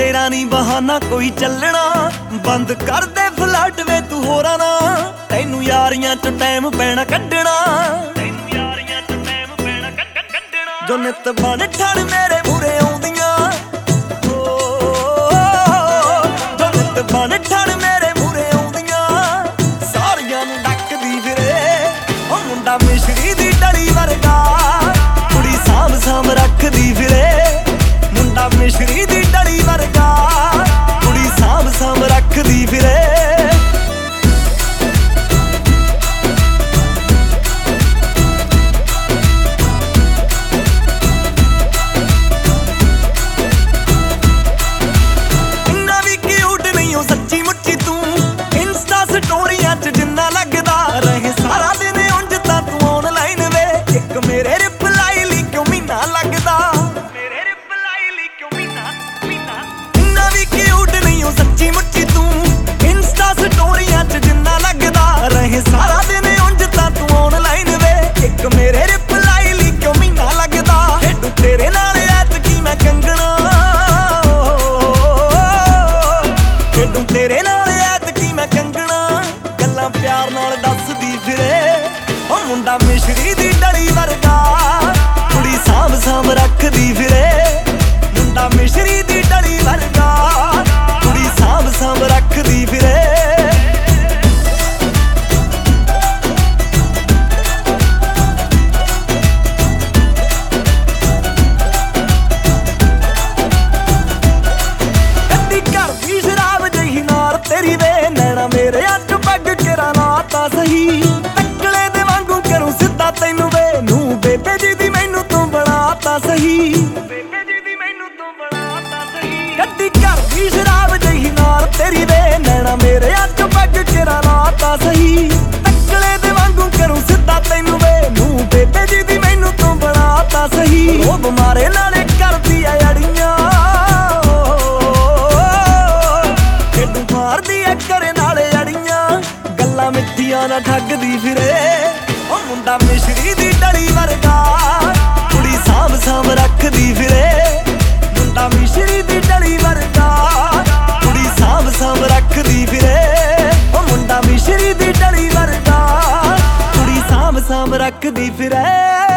तेरा नी बहाना कोई चलना, बंद कर दे फ्लर्ट वे तू होरा ना। तैनू यारियां च टाइम पैना कड्डना, जो नित बन ठण मेरे बुरे आउंदियां, जो नित बन ठण मेरे बुरे आउंदियां, सारियां नू डकदी फिरे। ओ मुंडा मिश्री दी डली वर्गा, कुड़ी साम साम रखदी फिरे। मुंडा मिश्री दी डली वर्गा, कुड़ी साम साम रखदी फिरे। सच्ची मुच्ची तू इंस्टा स्टोरियां च जिन्ना लगदा रहे सारा दिन, उंज तां तू ऑनलाइन वे। एक मेरे रिप्लाई ली क्यों महीना लगदा, मेरे रिप्लाई ली क्यों महीना। इन्ना भी क्यूट नहीं हो सच्ची मुच्ची तू इंस्टा स्टोरियां च जिन्ना लगदा रहे सारा दिन, उंज तां तू ऑनलाइन वे। एक मेरे रिप्लाई ली क्यों महीना लगदा, खेडू तेरे नाल ऐतकी मैं कंगना, तेरे नाल ऐतकी मैं कंगना। गल्लां प्यार नाल दसदी फिरे। ओ मुंडा मिश्री दी डली वर्गा, कुड़ी साम साम रखदी फिरे। मुंडा मिश्री दी डली वर्गा, कुड़ी साम साम रखदी फिरे। तेरी वे नैना मेरे अच पग केरा लाता सही, टकले दे वांगू करूं सिद्धा तैनू वे। नू बेबे जी दी मैनू तू बनाता सही, बेबे जी दी मैनू तू बनाता सही। गड्डी घर दी शराब जही नाल तेरी वे नैना मेरे अच पग केरा लाता सही, टकले दे वांगू करूं सिद्धा तैनू वे। नू बेबे जी दी मैनू तू बनाता सही। रोब मारे नाले करदी आ अड़ियां, करे नाले अड़ियां, गल्लां मिठियां ना ठगदी फिरे। ओ मुंडा मिश्री दी डली वर्गा, कुड़ी साम साम रखदी फिरे। मुंडा मिश्री दी डली वर्गा, कुड़ी साम साम रखदी फिरे। ओ मुंडा मिश्री दी डली वर्गा, कुड़ी साम साम रखदी फिरे।